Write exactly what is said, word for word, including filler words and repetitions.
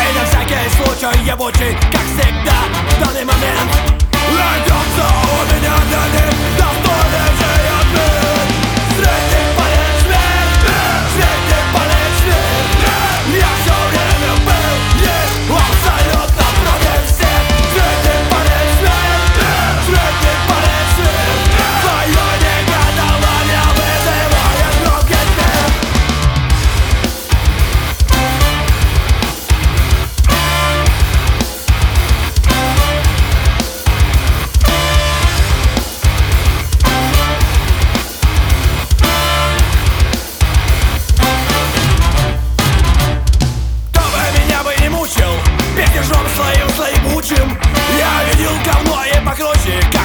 на всякий случай ебучий, как всегда в данный момент. Найдется у меня для них достойный же ответ. Средний палец вверх, средний палец вверх. Я все время был, есть абсолютно против всех. Средний палец вверх, средний палец вверх. Твое негодование вызывает громкий смех. Песнежом своим слоебучим я видел говно и покруче.